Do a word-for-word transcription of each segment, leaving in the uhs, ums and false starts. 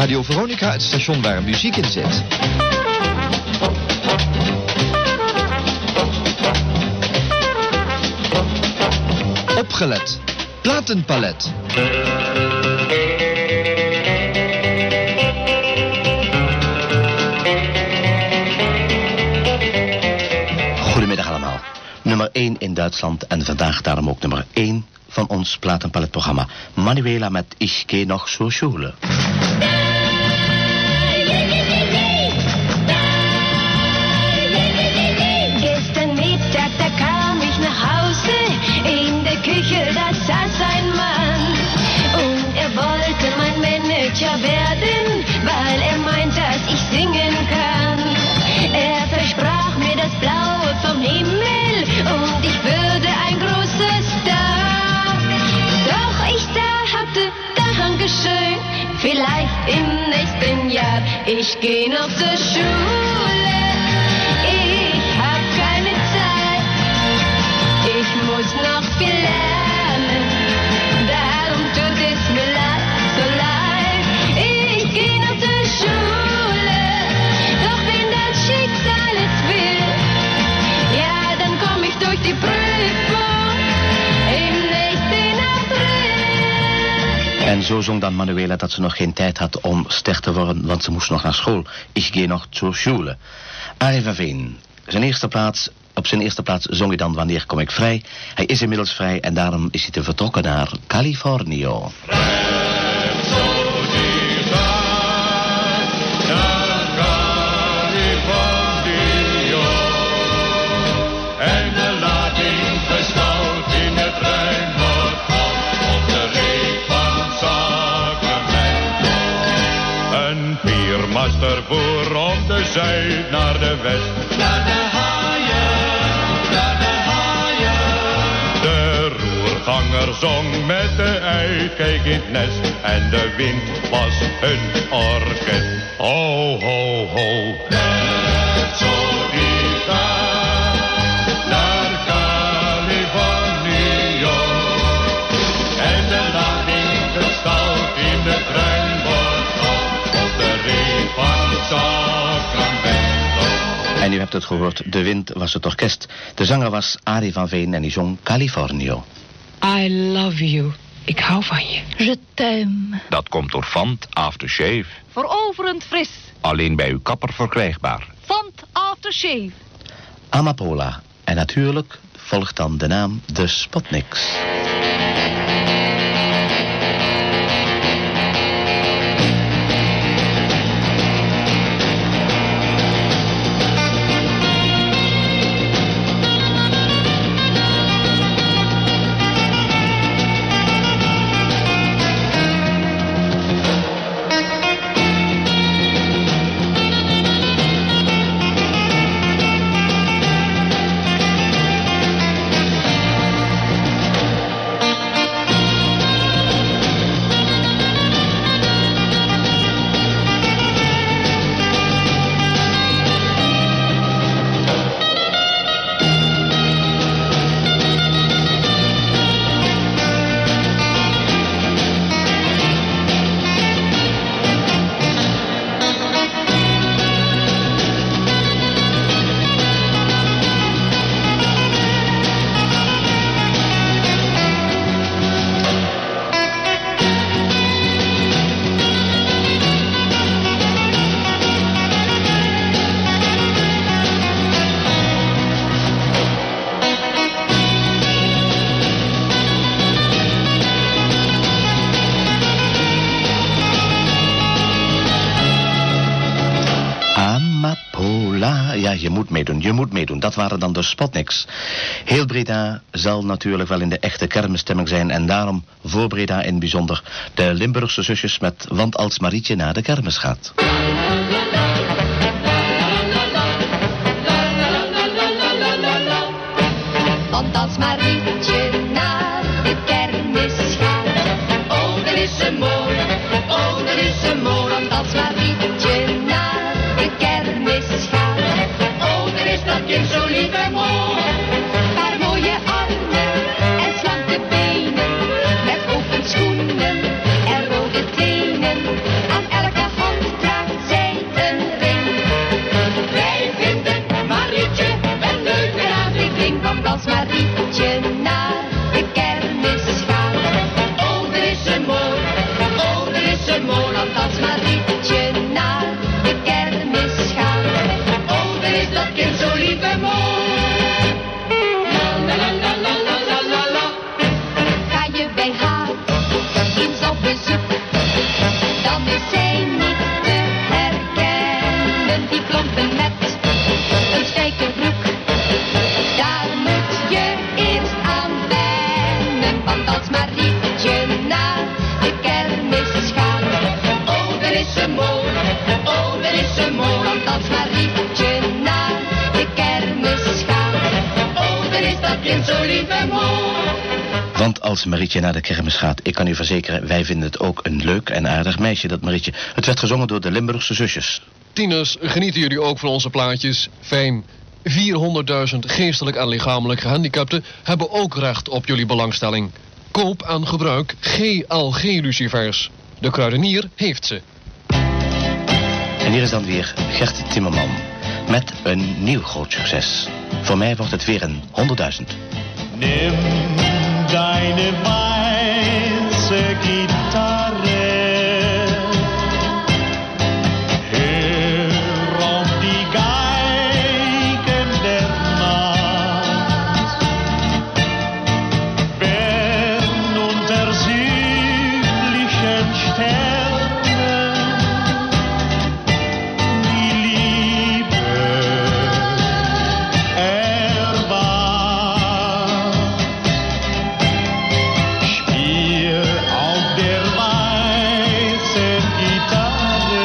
Radio Veronica het station waar muziek in zit. Opgelet. Platenpalet. Goedemiddag allemaal. Nummer één in Duitsland en vandaag daarom ook nummer één van ons platenpaletprogramma. Manuela met Ich geh noch zur Schule. Gestern Mittag, da kam ich nach Hause. In der Küche, da saß ein Mann. Und er wollte mein Manager werden, weil er meint, dass ich singen kann. Er versprach mir das Blaue vom Himmel und ich würde ein großer Star. Doch ich dachte, Dankeschön, vielleicht im nächsten Jahr. Ich geh noch zur Schule, ich hab keine Zeit. Ich muss noch viel lernen, darum tut es mir leid, so leid. Ich geh noch zur Schule, doch wenn das Schicksal es will, ja, dann komm ich durch die Prüfung im nächsten April. En zo zong dan Manuela dat ze nog geen tijd had om ster te worden, want ze moest nog naar school. Ich geh noch zur Schule. Arie van Veen, zijn eerste plaats, op zijn eerste plaats zong hij dan Wanneer kom ik vrij. Hij is inmiddels vrij en daarom is hij te vertrokken naar Californië. Master voor op de zuid naar de west. Naar de haaien, naar de haaien. De roerganger zong met de uitkijk in het nest. En de wind was hun orkest. Ho, ho, ho. Net zo die gaat naar Californië. En de lading gestald in de trein. En u hebt het gehoord, de wind was het orkest. De zanger was Arie van Veen en die zong Californië. I love you. Ik hou van je. Je t'aime. Dat komt door Fant Aftershave. Veroverend fris. Alleen bij uw kapper verkrijgbaar. Fant Aftershave. Amapola. En natuurlijk volgt dan de naam de Spotniks. Ja, je moet meedoen, je moet meedoen. Dat waren dan de Spotniks. Heel Breda zal natuurlijk wel in de echte kermisstemming zijn. En daarom voor Breda in bijzonder de Limburgse zusjes met Want als Marietje naar de kermis gaat. Want als Marietje naar de kermis gaat, oh, dan is ze mooi, oh, dan is ze mooi. Want als Marietje naar de kermis gaat, oh, dan is dat kind zo lief en mooi. Paar mooie armen en slanke benen, met open schoenen en rode tenen. Aan elke hand Want als Marietje naar de kermis gaat, ik kan u verzekeren, wij vinden het ook een leuk en aardig meisje, dat Marietje. Het werd gezongen door de Limburgse zusjes. Tieners, genieten jullie ook van onze plaatjes? Fijn. vierhonderdduizend geestelijk en lichamelijk gehandicapten hebben ook recht op jullie belangstelling. Koop en gebruik G L G-lucifers. De kruidenier heeft ze. En hier is dan weer Gert Timmerman met een nieuw groot succes. Voor mij wordt het weer een honderdduizend. Nimm deine weiße Gitarre, hör auf die Geigen der Nacht, wenn unter südlichen Sternen die Liebe erwacht. Spiel auf der weißen Gitarre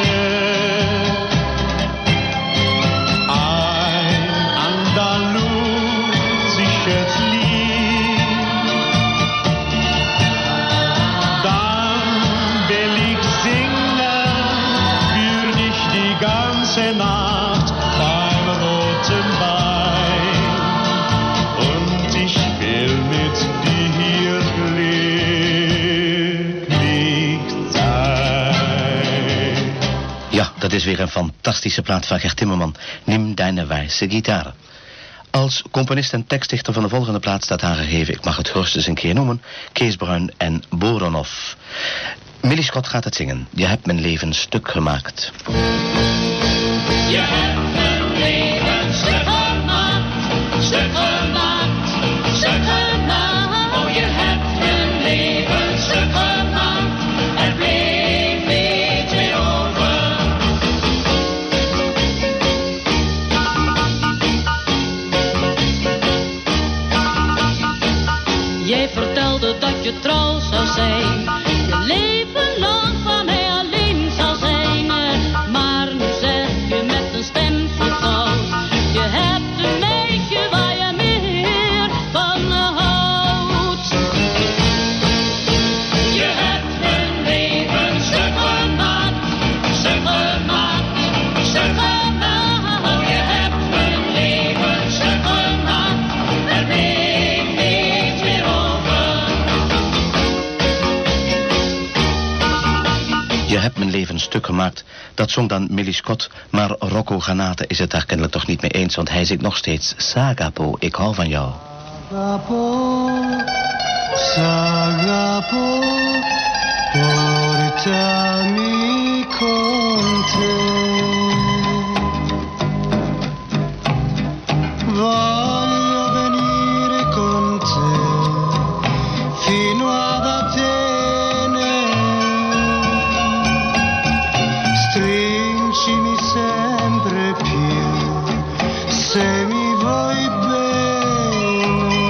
ein andalusisches Lied, dann will ich singen für dich die ganze Nacht beim roten Wein, und ich will mit dir glücklich sein. Ja, dat is weer een fantastische plaat van Gert Timmerman. Nimm deine weiße Gitarre. Als componist en tekstdichter van de volgende plaat staat aangegeven, ik mag het gerust eens een keer noemen, Kees Bruin en Boronov. Millie Scott gaat het zingen. Je hebt mijn leven stuk gemaakt. Je hebt mijn leven stuk gemaakt, stuk gemaakt, stuk gemaakt. Oh, je hebt mijn leven stuk gemaakt, er bleef niet meer over. Jij vertelde dat je trouw zou zijn, je leven lang van mij alleen zou zijn. Maar nu zeg je met een stem zo fout, je hebt een meisje waar je meer van houdt. Je hebt mijn leven stuk gemaakt, stuk gemaakt, stuk gemaakt. Oh, je hebt mijn leven stuk gemaakt, er bleef niets meer over. Je hebt mijn leven stuk gemaakt. Dat zong dan Millie Scott, maar Rocco Granate is het daar kennelijk toch niet mee eens, want hij zingt nog steeds Sagapo, ik hou van jou. Sagapo, Sagapo, portami con te. Voglio venire con te fino ad Atene. Stringimi sempre più se mi vuoi bene.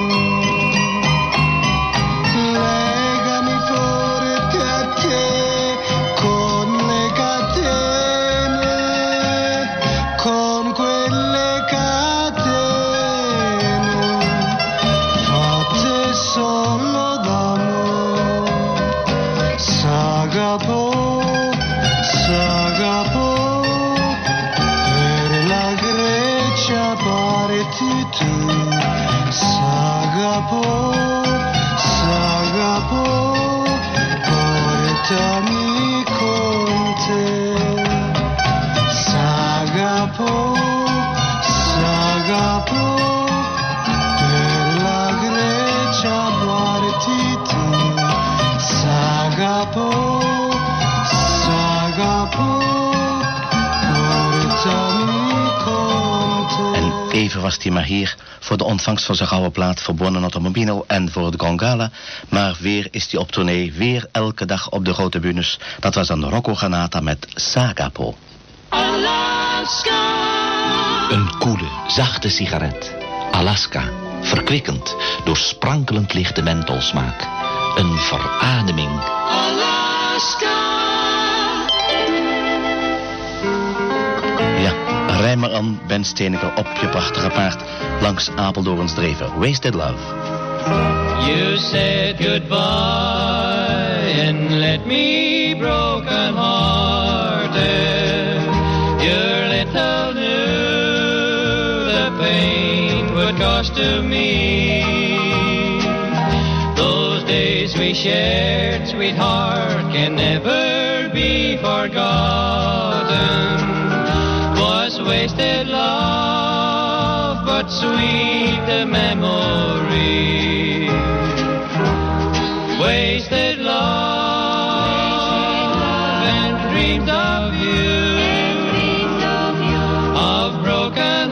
Legami forte a te con le catene, con quelle catene fatte solo d'amore. Sagapo, Sagapo, per la Grecia parti tu. Sagapo, Sagapo, portami con te. Sagapo, Sagapo, per la Grecia parti tu. Sagapo, Sagapo, portami con te. En even was hij maar hier voor de ontvangst van zijn gouden plaat voor Buon Automobile en voor het Gongala. Maar weer is hij op tournee, weer elke dag op de grote bühnes. Dat was dan Rocco Granata met Sagapo. Alaska. Een koele, zachte sigaret. Alaska. Verkwikkend, door sprankelend lichte mentholsmaak. Een verademing. Alaska. Ja, rij maar aan, Ben Steeneker, op je prachtige paard langs Apeldoorns dreven. Wasted Love. You said goodbye and let me broken hearted. You little knew the pain would cost to me. Those days we shared, sweetheart, can never be forgotten. Was wasted love, but sweet the memory. Wasted love and dreamed of you, of broken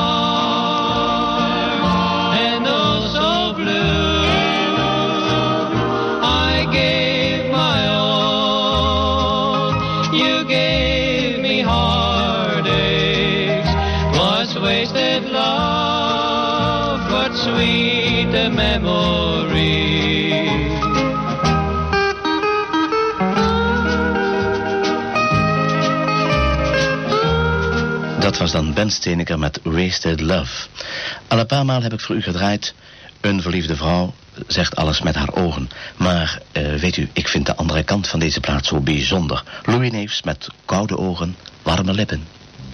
heart and oh so blue. I gave my all, you gave me heartaches. Was wasted love, but sweet the memory. Dat was dan Ben Steeneker met Wasted Love. Al een paar maal heb ik voor u gedraaid. Een verliefde vrouw zegt alles met haar ogen. Maar uh, weet u, ik vind de andere kant van deze plaat zo bijzonder. Louis Neefs met koude ogen, warme lippen.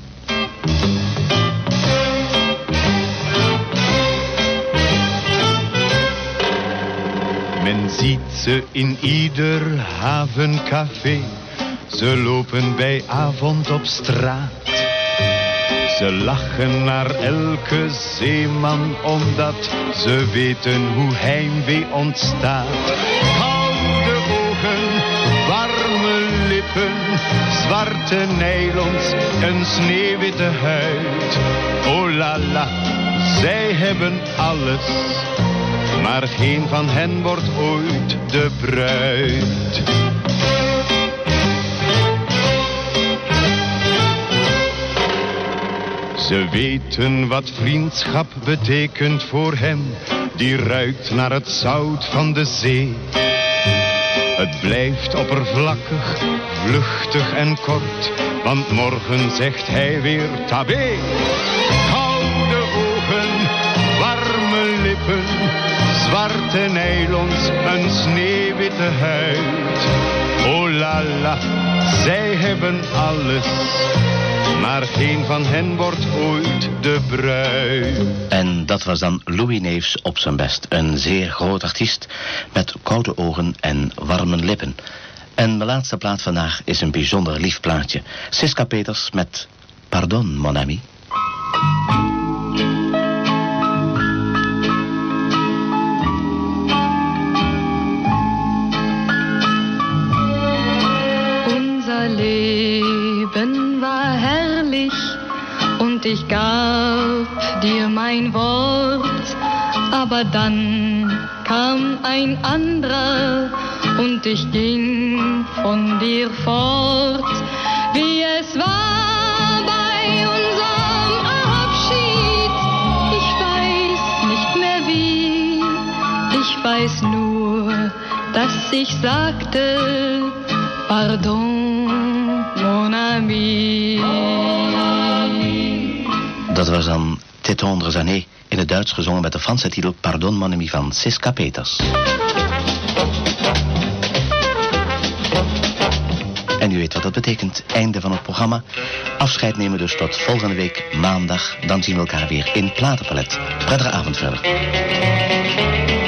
Men ziet ze in ieder havencafé. Ze lopen bij avond op straat. Ze lachen naar elke zeeman, omdat ze weten hoe heimwee ontstaat. Koude ogen, warme lippen, zwarte nylons, een sneeuwwitte huid. Oh la la, zij hebben alles, maar geen van hen wordt ooit de bruid. Ze weten wat vriendschap betekent voor hem, die ruikt naar het zout van de zee. Het blijft oppervlakkig, vluchtig en kort, want morgen zegt hij weer tabé. Koude ogen, warme lippen, zwarte nylons, een sneeuwwitte huid. Oh la la, zij hebben alles, maar geen van hen wordt ooit de bruid. En dat was dan Louis Neefs op zijn best. Een zeer groot artiest met koude ogen en warme lippen. En mijn laatste plaat vandaag is een bijzonder lief plaatje. Siska Peters met Pardon, mon ami. Unser Leben war herrlich und ich gab dir mein Wort, aber dann kam ein anderer und ich ging von dir fort, wie es war bei unserem Abschied. Ich weiß nicht mehr wie, ich weiß nur, dass ich sagte, pardon, mon ami. Dat was dan Tétendre années in het Duits gezongen met de Franse titel Pardon mon ami van Siska Peters. En u weet wat dat betekent. Einde van het programma. Afscheid nemen dus tot volgende week maandag. Dan zien we elkaar weer in Platenpalet. Prettige avond verder.